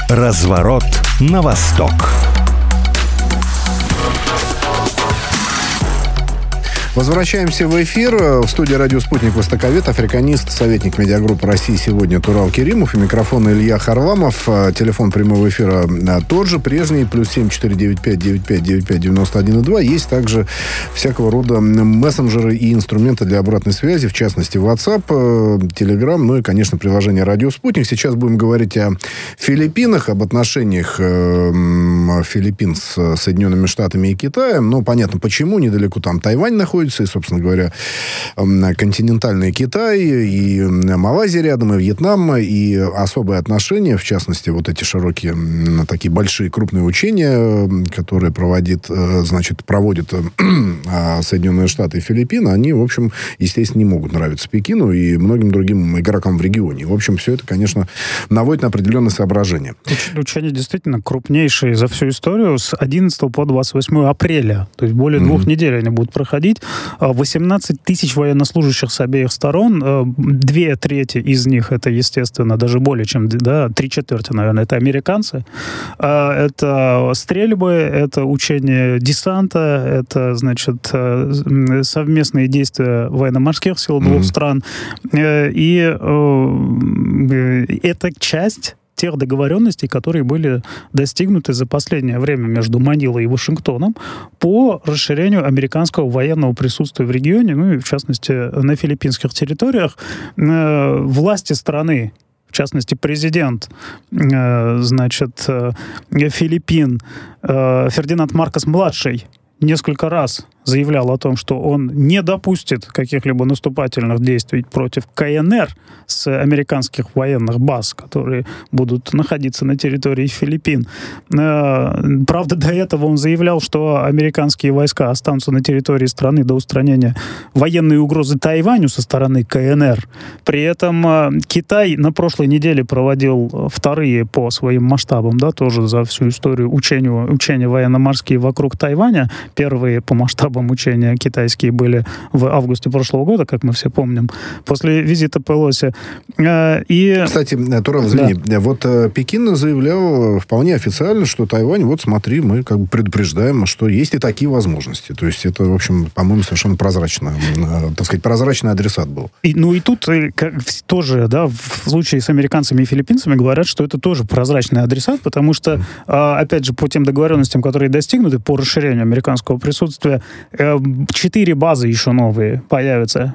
Разворот на восток. Возвращаемся в эфир. В студии «Радио Спутник» востоковед, африканист, советник медиагруппы России сегодня Турал Керимов. И микрофон Илья Харламов. Телефон прямого эфира тот же, прежний, +7 495 95 95 91 2. Есть также всякого рода мессенджеры и инструменты для обратной связи, в частности, WhatsApp, Telegram, ну и, конечно, приложение «Радио Спутник». Сейчас будем говорить о Филиппинах, об отношениях Филиппин с Соединенными Штатами и Китаем. Ну, понятно, почему. Недалеко там Тайвань находится. И, собственно говоря, континентальный Китай, и Малайзия рядом, и Вьетнам, и особые отношения, в частности, вот эти широкие, такие большие, крупные учения, которые проводят Соединенные Штаты и Филиппины, они, в общем, естественно, не могут нравиться Пекину и многим другим игрокам в регионе. В общем, все это, конечно, наводит на определенные соображения. Учения действительно крупнейшие за всю историю с 11 по 28 апреля. То есть более 2 недель они будут проходить. 18 тысяч военнослужащих с обеих сторон. 2/3 из них, это, естественно, даже более чем 3/4, наверное, это американцы. Это стрельбы, это учение десанта, это, значит, совместные действия военно-морских сил двух стран. И это часть тех договоренностей, которые были достигнуты за последнее время между Манилой и Вашингтоном по расширению американского военного присутствия в регионе, ну и, в частности, на филиппинских территориях. Власти страны, в частности, президент, Филиппин Фердинанд Маркос-младший, несколько раз заявлял о том, что он не допустит каких-либо наступательных действий против КНР с американских военных баз, которые будут находиться на территории Филиппин. Правда, до этого он заявлял, что американские войска останутся на территории страны до устранения военной угрозы Тайваню со стороны КНР. При этом Китай на прошлой неделе проводил вторые по своим масштабам, тоже за всю историю учения военно-морские вокруг Тайваня. Первые по масштабам учения китайские были в августе прошлого года, как мы все помним, после визита Пелоси. Кстати, Турал, извини, вот Пекин заявлял вполне официально, что Тайвань, вот смотри, мы как бы предупреждаем, что есть и такие возможности. То есть это, в общем, по-моему, совершенно прозрачно, так сказать, прозрачный адресат был. И тут тоже, в случае с американцами и филиппинцами говорят, что это тоже прозрачный адресат, потому что, опять же, по тем договоренностям, которые достигнуты по расширению американского присутствия, 4 базы еще новые появятся.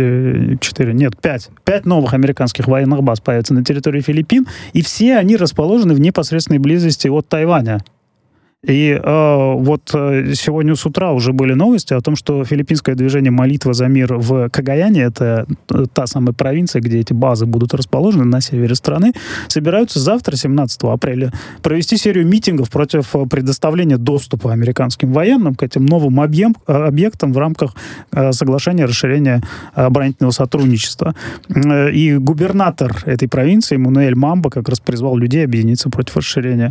5 новых американских военных баз появятся на территории Филиппин, и все они расположены в непосредственной близости от Тайваня. И вот сегодня с утра уже были новости о том, что филиппинское движение «Молитва за мир» в Кагаяне, это та самая провинция, где эти базы будут расположены на севере страны, собираются завтра, 17 апреля, провести серию митингов против предоставления доступа американским военным к этим новым объектам в рамках соглашения о расширении оборонительного сотрудничества. И губернатор этой провинции Мануэль Мамба как раз призвал людей объединиться против расширения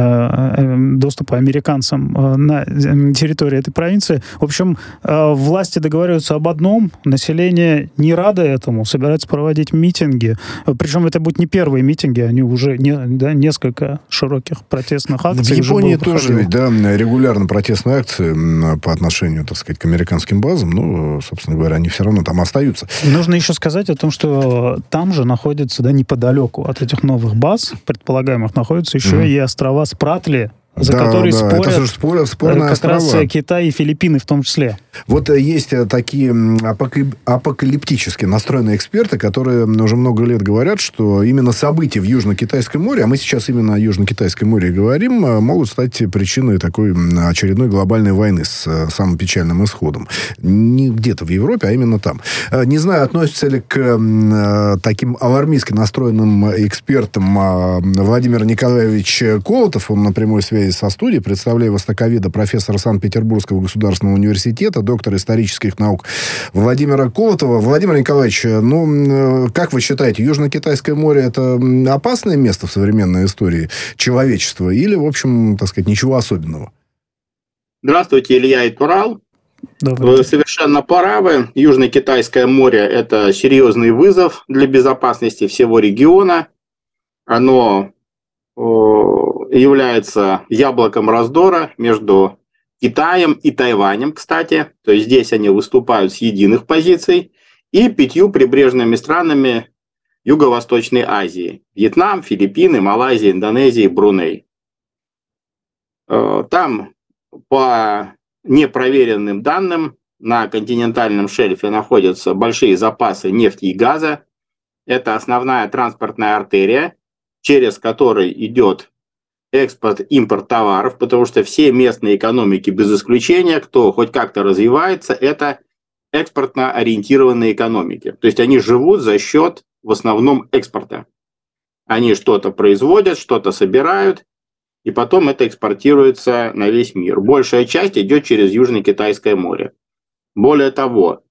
доступа американцам на территории этой провинции. В общем, власти договариваются об одном, население не радо этому, собираются проводить митинги. Причем это будут не первые митинги, они уже несколько широких протестных акций. В Японии тоже ведь, регулярно протестные акции по отношению, так сказать, к американским базам, ну, собственно говоря, они все равно там остаются. Нужно еще сказать о том, что там же находится, неподалеку от этих новых баз, предполагаемых, находятся еще и острова Спратли, за которые спорят это спорные как острова. Раз Китай и Филиппины в том числе. Вот есть такие апокалиптически настроенные эксперты, которые уже много лет говорят, что именно события в Южно-Китайском море, а мы сейчас именно о Южно-Китайском море говорим, могут стать причиной такой очередной глобальной войны с самым печальным исходом. Не где-то в Европе, а именно там. Не знаю, относится ли к таким алармистски настроенным экспертам Владимир Николаевич Колотов, он на прямой связи со студией, представляю востоковеда, профессора Санкт-Петербургского государственного университета, доктора исторических наук Владимира Колотова. Владимир Николаевич, как вы считаете, Южно-Китайское море — это опасное место в современной истории человечества или, в общем, так сказать, ничего особенного? Здравствуйте, Илья и Турал. Вы совершенно правы. Южно-Китайское море – это серьезный вызов для безопасности всего региона. Оно является яблоком раздора между Китаем и Тайванем, кстати. То есть здесь они выступают с единых позиций. И 5 прибрежными странами Юго-Восточной Азии. Вьетнам, Филиппины, Малайзия, Индонезия, Бруней. Там, по непроверенным данным, на континентальном шельфе находятся большие запасы нефти и газа. Это основная транспортная артерия, через которой идет экспорт-импорт товаров, потому что все местные экономики, без исключения, кто хоть как-то развивается, это экспортно ориентированные экономики. То есть они живут за счет, в основном, экспорта. Они что-то производят, что-то собирают, и потом это экспортируется на весь мир. Большая часть идет через Южно-Китайское море. Более того,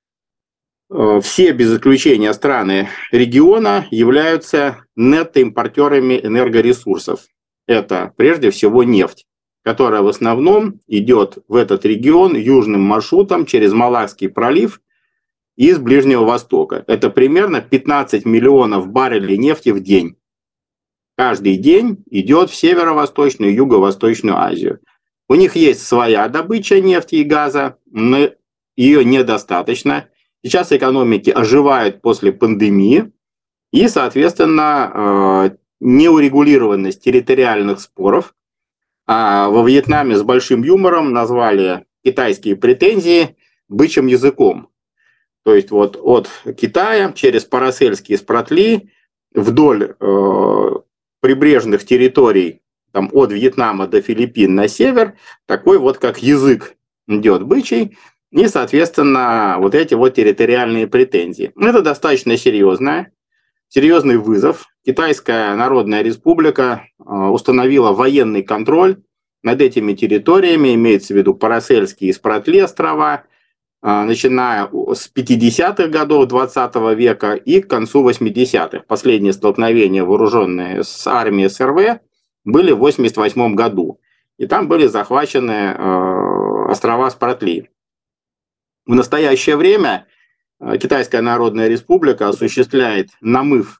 все без исключения страны региона являются нетто-импортерами энергоресурсов. Это прежде всего нефть, которая в основном идет в этот регион южным маршрутом через Малакский пролив из Ближнего Востока. Это примерно 15 миллионов баррелей нефти в день. Каждый день идет в Северо-Восточную и Юго-Восточную Азию. У них есть своя добыча нефти и газа, но ее недостаточно. Сейчас экономики оживают после пандемии, и, соответственно, неурегулированность территориальных споров. А во Вьетнаме с большим юмором назвали китайские претензии бычьим языком. То есть вот от Китая через Парасельские спратли вдоль прибрежных территорий, там, от Вьетнама до Филиппин на север, такой вот как язык идет бычий, и, соответственно, вот эти вот территориальные претензии. Это достаточно серьезный вызов. Китайская Народная Республика установила военный контроль над этими территориями, имеется в виду Парасельские и Спратли острова, начиная с 50-х годов 20 века и к концу 80-х. Последние столкновения, вооруженные с армией СРВ, были в 1988 году. И там были захвачены острова Спратли. В настоящее время Китайская Народная Республика осуществляет намыв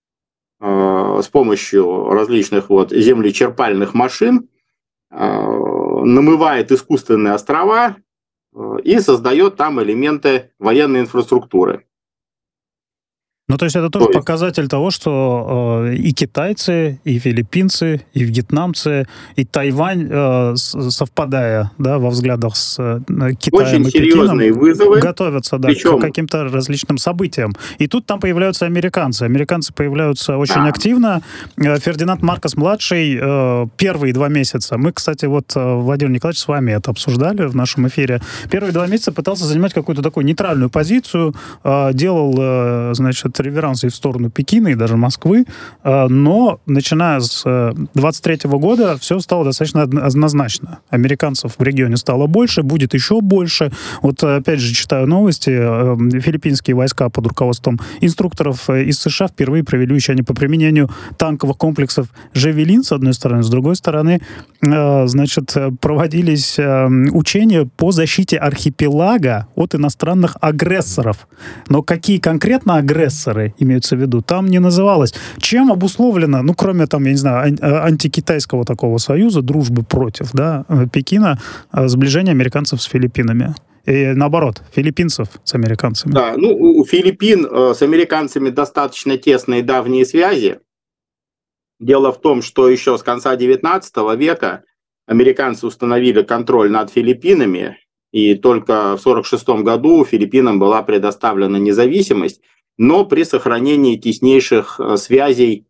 с помощью различных землечерпальных машин, намывает искусственные острова и создает там элементы военной инфраструктуры. Ну, то есть это тоже показатель того, что и китайцы, и филиппинцы, и вьетнамцы, и Тайвань, совпадая, да, во взглядах с Китаем очень и серьезные Пекином, вызовы, готовятся, да, к каким-то различным событиям. И тут там появляются американцы. Американцы появляются очень активно. Фердинанд Маркос-младший первые 2 месяца, мы, кстати, Владимир Николаевич, с вами это обсуждали в нашем эфире, первые 2 месяца пытался занимать какую-то такую нейтральную позицию, делал, значит, реверансы в сторону Пекина и даже Москвы, но начиная с 23 года все стало достаточно однозначно. Американцев в регионе стало больше, будет еще больше. Вот опять же читаю новости, филиппинские войска под руководством инструкторов из США впервые провели учения по применению танковых комплексов «Жавелин», с одной стороны, с другой стороны, значит, проводились учения по защите архипелага от иностранных агрессоров. Но какие конкретно агрессоры имеются в виду, там не называлось. Чем обусловлено, ну, кроме, там, я не знаю, антикитайского такого союза, дружбы против, да, Пекина, сближение американцев с Филиппинами? И наоборот, филиппинцев с американцами. Да, ну, у Филиппин с американцами достаточно тесные давние связи. Дело в том, что еще с конца XIX века американцы установили контроль над Филиппинами, и только в 1946 году Филиппинам была предоставлена независимость, но при сохранении теснейших связей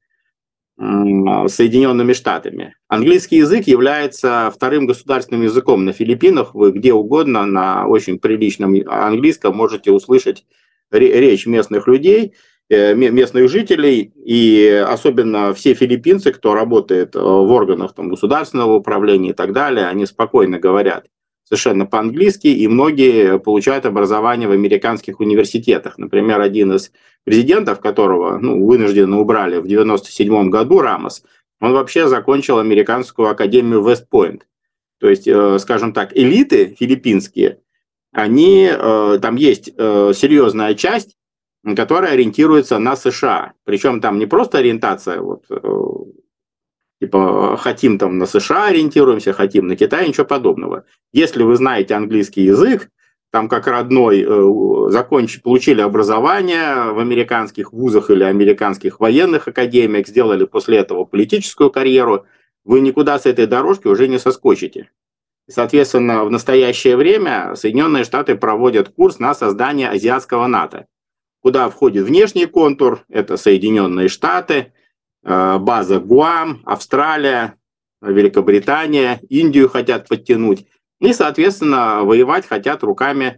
с Соединенными Штатами. Английский язык является вторым государственным языком на Филиппинах. Вы где угодно на очень приличном английском можете услышать речь местных людей, местных жителей, и особенно все филиппинцы, кто работает в органах там, государственного управления и так далее, они спокойно говорят совершенно по-английски, и многие получают образование в американских университетах. Например, один из президентов, которого вынужденно убрали в 1997 году, Рамос, он вообще закончил американскую академию Вест-Пойнт. То есть, скажем так, элиты филиппинские, они, там есть серьезная часть, которая ориентируется на США. Причем там не просто ориентация типа хотим там на США ориентируемся, хотим на Китай, ничего подобного. Если вы знаете английский язык, там как родной, получили образование в американских вузах или американских военных академиях, сделали после этого политическую карьеру, вы никуда с этой дорожки уже не соскочите. Соответственно, в настоящее время Соединенные Штаты проводят курс на создание азиатского НАТО, куда входит внешний контур, это Соединенные Штаты, база Гуам, Австралия, Великобритания, Индию хотят подтянуть. И, соответственно, воевать хотят руками,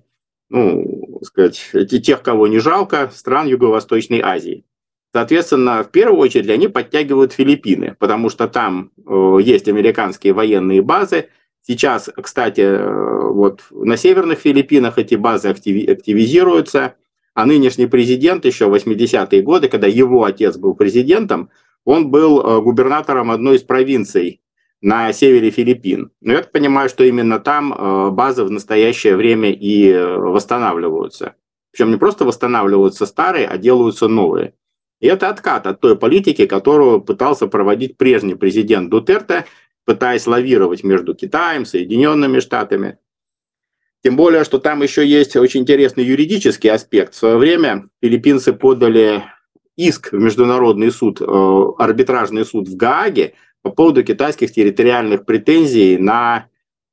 тех, кого не жалко, стран Юго-Восточной Азии. Соответственно, в первую очередь они подтягивают Филиппины, потому что там есть американские военные базы. Сейчас, кстати, вот на северных Филиппинах эти базы активизируются, а нынешний президент еще в 80-е годы, когда его отец был президентом, он был губернатором одной из провинций на севере Филиппин. Но я так понимаю, что именно там базы в настоящее время и восстанавливаются. Причем не просто восстанавливаются старые, а делаются новые. И это откат от той политики, которую пытался проводить прежний президент Дутерте, пытаясь лавировать между Китаем, Соединенными Штатами. Тем более, что там еще есть очень интересный юридический аспект. В свое время филиппинцы подали иск в Международный суд, арбитражный суд в Гааге по поводу китайских территориальных претензий на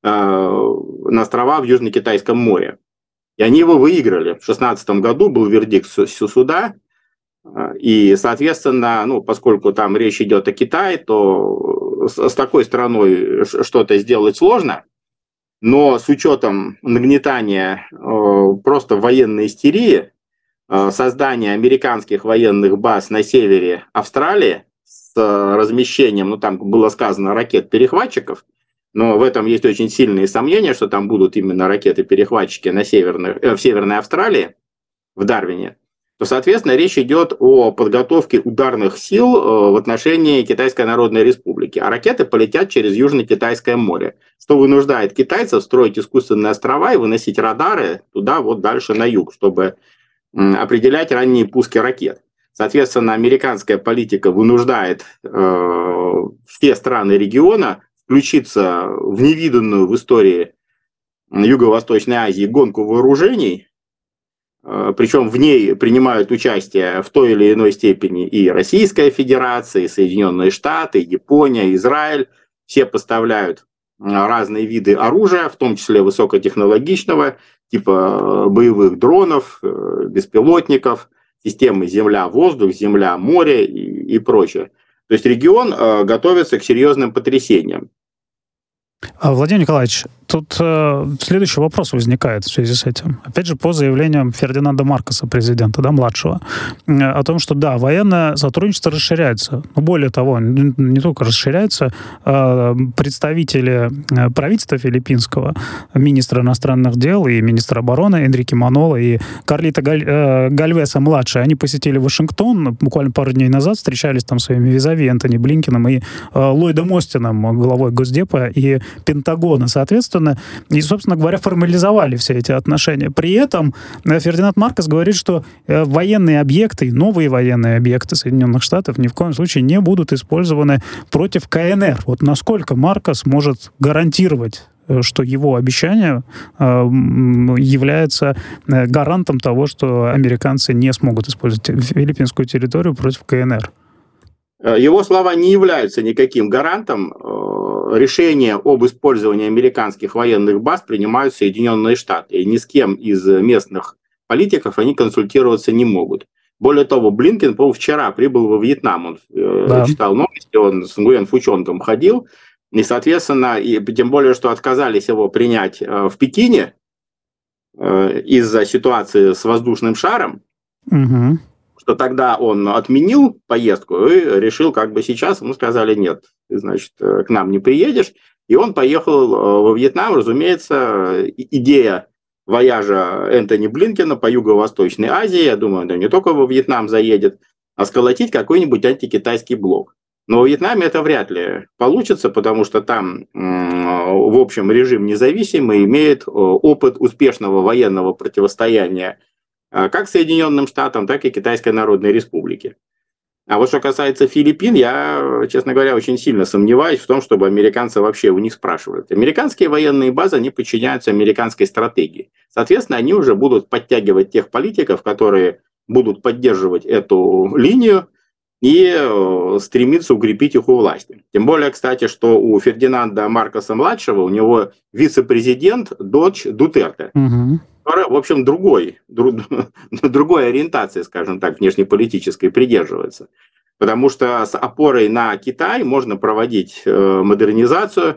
острова в Южно-Китайском море. И они его выиграли. В 2016 году был вердикт суда. И, соответственно, поскольку там речь идет о Китае, то с такой страной что-то сделать сложно. Но с учетом нагнетания просто военной истерии, создания американских военных баз на севере Австралии с размещением, там было сказано, ракет-перехватчиков, но в этом есть очень сильные сомнения, что там будут именно ракеты-перехватчики в Северной Австралии, в Дарвине, то, соответственно, речь идет о подготовке ударных сил в отношении Китайской Народной Республики. А ракеты полетят через Южно-Китайское море, что вынуждает китайцев строить искусственные острова и выносить радары туда вот дальше на юг, чтобы определять ранние пуски ракет. Соответственно, американская политика вынуждает все страны региона включиться в невиданную в истории Юго-Восточной Азии гонку вооружений. Причем в ней принимают участие в той или иной степени и Российская Федерация, и Соединенные Штаты, и Япония, Израиль. Все поставляют разные виды оружия, в том числе высокотехнологичного, типа боевых дронов, беспилотников, системы Земля-воздух, Земля-море и прочее. То есть регион готовится к серьезным потрясениям. Владимир Николаевич, тут следующий вопрос возникает в связи с этим. Опять же, по заявлениям Фердинанда Маркоса, президента, младшего, о том, что, да, военное сотрудничество расширяется. Но более того, не только расширяется, представители правительства филиппинского, министра иностранных дел и министра обороны Энрике Манола и Карлита Гальвеса-младший, они посетили Вашингтон буквально пару дней назад, встречались там с своими визави Энтони Блинкеном и Ллойдом Остином, главой Госдепа и Пентагона, соответственно, и, собственно говоря, формализовали все эти отношения. При этом Фердинанд Маркос говорит, что военные объекты, новые военные объекты Соединенных Штатов ни в коем случае не будут использованы против КНР. Вот насколько Маркос может гарантировать, что его обещание является гарантом того, что американцы не смогут использовать филиппинскую территорию против КНР? Его слова не являются никаким гарантом. Решения об использовании американских военных баз принимают Соединенные Штаты. И ни с кем из местных политиков они консультироваться не могут. Более того, Блинкен, по-моему, вчера прибыл во Вьетнам. Он читал новости, он с Нгуен Фучонгом ходил. И, соответственно, тем более, что отказались его принять в Пекине из-за ситуации с воздушным шаром. Угу. Что тогда он отменил поездку и решил, сейчас ему сказали, нет, ты, значит, к нам не приедешь. И он поехал во Вьетнам, разумеется, идея вояжа Энтони Блинкена по Юго-Восточной Азии, я думаю, да не только во Вьетнам заедет, а сколотить какой-нибудь антикитайский блок. Но во Вьетнаме это вряд ли получится, потому что там, в общем, режим независимый, имеет опыт успешного военного противостояния как Соединенным Штатам, так и Китайской Народной Республике. А вот что касается Филиппин, я, честно говоря, очень сильно сомневаюсь в том, чтобы американцы вообще у них спрашивали. Американские военные базы, они подчиняются американской стратегии. Соответственно, они уже будут подтягивать тех политиков, которые будут поддерживать эту линию и стремиться укрепить их у власти. Тем более, кстати, что у Фердинанда Маркоса-младшего, у него вице-президент, дочь Дутерте. Который, в общем, другой ориентации, скажем так, внешнеполитической придерживается. Потому что с опорой на Китай можно проводить модернизацию,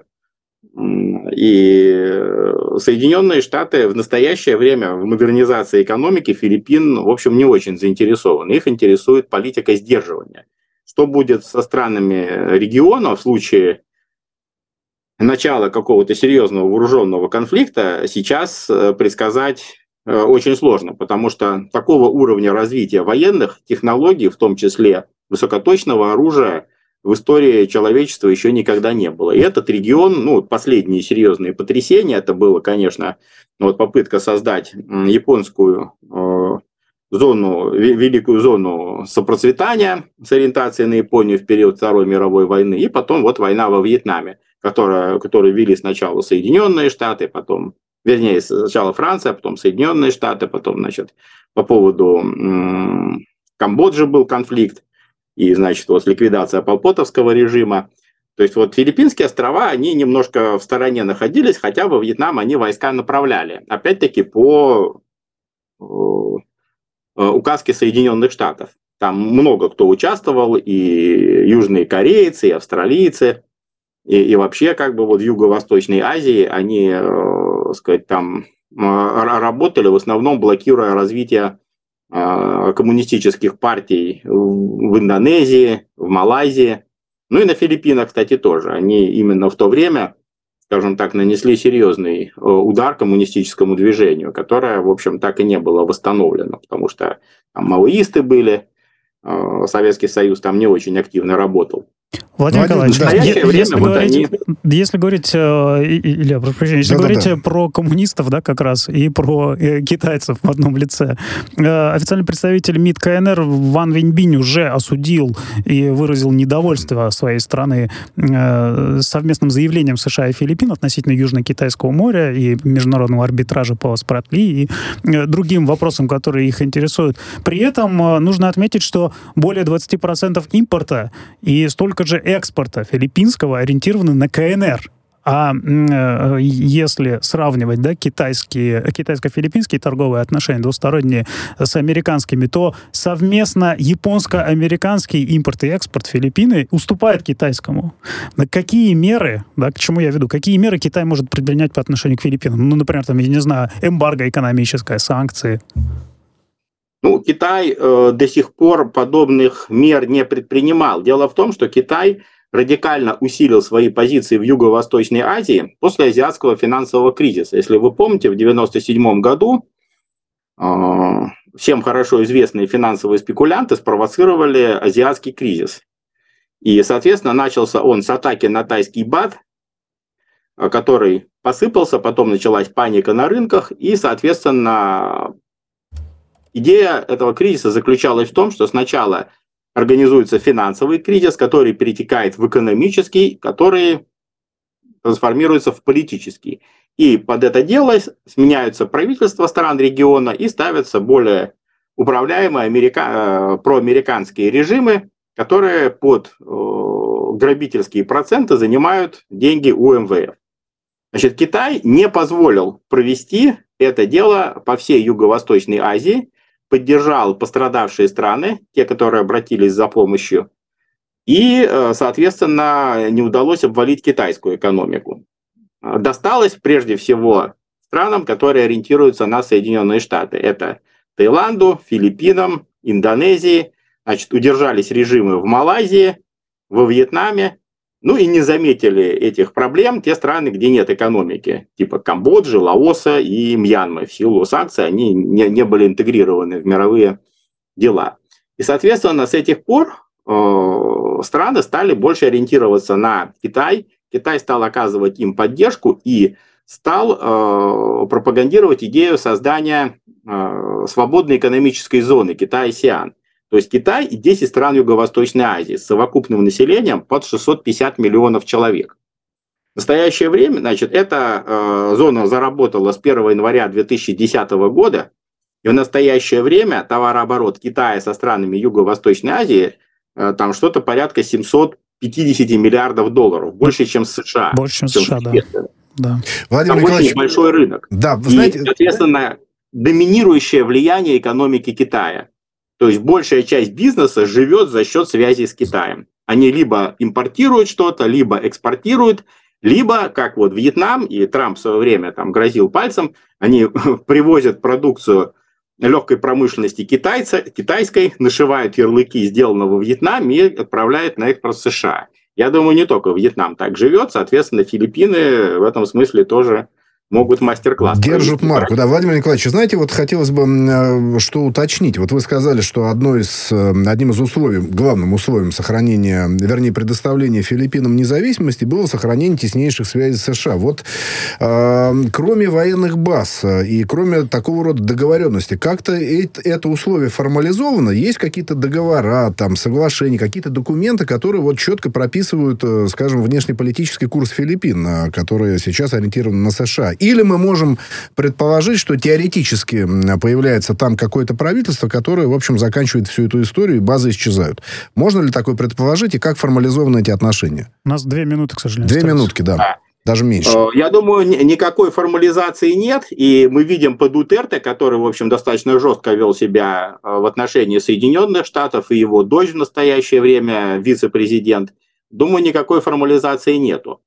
и Соединенные Штаты в настоящее время в модернизации экономики Филиппин, в общем, не очень заинтересованы. Их интересует политика сдерживания. Что будет со странами региона в случае начала какого-то серьезного вооруженного конфликта, сейчас предсказать очень сложно, потому что такого уровня развития военных технологий, в том числе высокоточного оружия, в истории человечества еще никогда не было. И этот регион, последние серьезные потрясения, это было, конечно, попытка создать японскую зону, великую зону сопроцветания с ориентацией на Японию в период Второй мировой войны, и потом война во Вьетнаме, которую вели сначала Соединенные Штаты, потом, вернее, сначала Франция, потом Соединенные Штаты, потом, по поводу Камбоджи был конфликт, и, ликвидация полпотовского режима. То есть Филиппинские острова, они немножко в стороне находились, хотя во Вьетнам они войска направляли. Опять-таки по указке Соединенных Штатов. Там много кто участвовал, и южные корейцы, и австралийцы, и вообще в Юго-Восточной Азии они, там работали, в основном блокируя развитие коммунистических партий в Индонезии, в Малайзии, и на Филиппинах, кстати, тоже. Они именно в то время, скажем так, нанесли серьезный удар коммунистическому движению, которое, в общем, так и не было восстановлено, потому что там маоисты были, Советский Союз там не очень активно работал. Владимир Николаевич, если говорить, Илья, прошу прощения, если говорить про коммунистов, как раз, и про китайцев в одном лице, официальный представитель МИД КНР Ван Виньбинь уже осудил и выразил недовольство своей страны совместным заявлением США и Филиппин относительно Южно-Китайского моря и международного арбитража по Спратли и другим вопросам, которые их интересуют. При этом нужно отметить, что более 20% импорта и столько же экспорта филиппинского ориентированы на КНР. А если сравнивать китайско-филиппинские торговые отношения двусторонние с американскими, то совместно японско-американский импорт и экспорт Филиппины уступает китайскому. Какие меры, к чему я веду, какие меры Китай может предпринять по отношению к Филиппинам? Например, эмбарго экономическое, санкции. Китай до сих пор подобных мер не предпринимал. Дело в том, что Китай радикально усилил свои позиции в Юго-Восточной Азии после азиатского финансового кризиса. Если вы помните, в 1997 году всем хорошо известные финансовые спекулянты спровоцировали азиатский кризис. И, соответственно, начался он с атаки на тайский бат, который посыпался, потом началась паника на рынках, и, соответственно, идея этого кризиса заключалась в том, что сначала организуется финансовый кризис, который перетекает в экономический, который трансформируется в политический. И под это дело сменяются правительства стран региона и ставятся более управляемые проамериканские режимы, которые под грабительские проценты занимают деньги у МВФ. Китай не позволил провести это дело по всей Юго-Восточной Азии, поддержал пострадавшие страны, те, которые обратились за помощью, и, соответственно, не удалось обвалить китайскую экономику. Досталось прежде всего странам, которые ориентируются на Соединенные Штаты. Это Таиланду, Филиппинам, Индонезии. Удержались режимы в Малайзии, во Вьетнаме. И не заметили этих проблем те страны, где нет экономики, типа Камбоджи, Лаоса и Мьянмы. В силу санкций они не были интегрированы в мировые дела. И, соответственно, с этих пор страны стали больше ориентироваться на Китай. Китай стал оказывать им поддержку и стал пропагандировать идею создания свободной экономической зоны Китай-АСЕАН. То есть Китай и 10 стран Юго-Восточной Азии с совокупным населением под 650 миллионов человек. В настоящее время, значит, эта зона заработала с 1 января 2010 года, и в настоящее время товарооборот Китая со странами Юго-Восточной Азии там что-то порядка 750 миллиардов долларов, больше, чем США. Больше, чем США, да. Да. Владимир Николаевич, очень большой рынок. Да, и, знаете, соответственно, доминирующее влияние экономики Китая. То есть большая часть бизнеса живет за счет связи с Китаем. Они либо импортируют что-то, либо экспортируют, либо, как вот Вьетнам, и Трамп в свое время там грозил пальцем, они привозят продукцию легкой промышленности китайской, нашивают ярлыки «сделано во Вьетнаме» и отправляют на экспорт в США. Я думаю, не только Вьетнам так живет, соответственно, Филиппины в этом смысле тоже могут мастер-класс. Держат марку. Да, Владимир Николаевич, знаете, вот хотелось бы что уточнить. Вот вы сказали, что одним из условий, главным условием сохранения, вернее, предоставления Филиппинам независимости было сохранение теснейших связей с США. Вот кроме военных баз и кроме такого рода договоренности, как-то это условие формализовано? Есть какие-то договора, там, соглашения, какие-то документы, которые вот четко прописывают, скажем, внешнеполитический курс Филиппин, который сейчас ориентирован на США? Или мы можем предположить, что теоретически появляется там какое-то правительство, которое, в общем, заканчивает всю эту историю, и базы исчезают. Можно ли такое предположить, и как формализованы эти отношения? У нас 2 минуты, к сожалению. 2 минутки, да. Даже меньше. Я думаю, никакой формализации нет, и мы видим по Дутерте, который, в общем, достаточно жестко вел себя в отношении Соединенных Штатов, и его дочь в настоящее время вице-президент. Думаю, никакой формализации нету.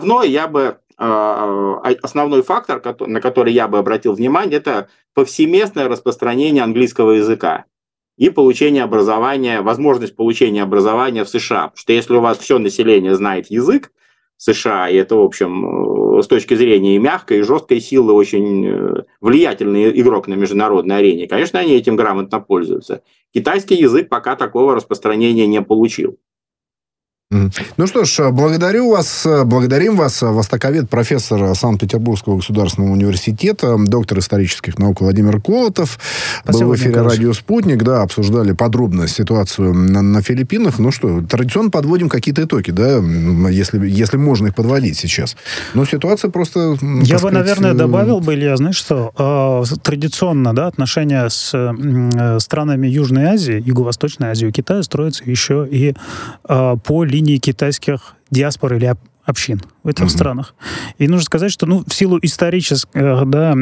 Основной фактор, на который я бы обратил внимание, это повсеместное распространение английского языка и получение образования, возможность получения образования в США. Потому что если у вас все население знает язык США, и это, в общем, с точки зрения и мягкой, и жесткой силы очень влиятельный игрок на международной арене, конечно, они этим грамотно пользуются. Китайский язык пока такого распространения не получил. Ну что ж, благодарим вас, востоковед, профессор Санкт-Петербургского государственного университета, доктор исторических наук Владимир Колотов. Спасибо, был в эфире «Радио Спутник», да, обсуждали подробно ситуацию на Филиппинах. Ну что, традиционно подводим какие-то итоги, да, если можно их подводить сейчас. Но ситуация просто... Я бы, наверное, добавил бы, Илья, знаешь что, традиционно, да, отношения с странами Южной Азии, Юго-Восточной Азии, у Китая строятся еще и по линии китайских диаспор или общин в этих странах. И нужно сказать, что в силу исторические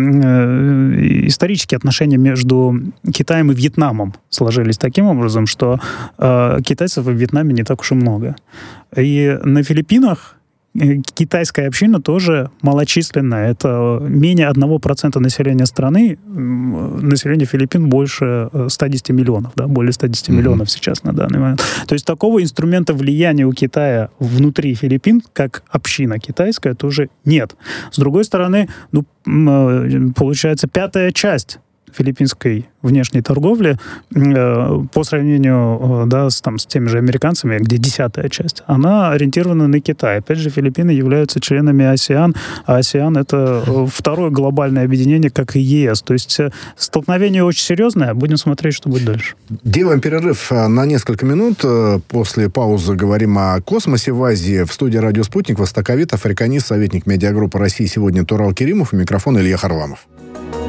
отношения между Китаем и Вьетнамом сложились таким образом, что китайцев в Вьетнаме не так уж и много. И на Филиппинах китайская община тоже малочисленная. Это менее 1% населения страны. Население Филиппин больше 110 миллионов. Да, более 110 миллионов сейчас на данный момент. То есть такого инструмента влияния у Китая внутри Филиппин, как община китайская, тоже нет. С другой стороны, получается, 5-я часть филиппинской внешней торговли по сравнению с теми же американцами, где 10-я часть, она ориентирована на Китай. Опять же, Филиппины являются членами АСЕАН, а АСЕАН — это второе глобальное объединение, как и ЕС. То есть столкновение очень серьезное. Будем смотреть, что будет дальше. Делаем перерыв на несколько минут. После паузы говорим о космосе в Азии. В студии «Радио Спутник» востоковед, африканист, советник медиагруппы России сегодня Турал Керимов, и микрофон Илья Харламов.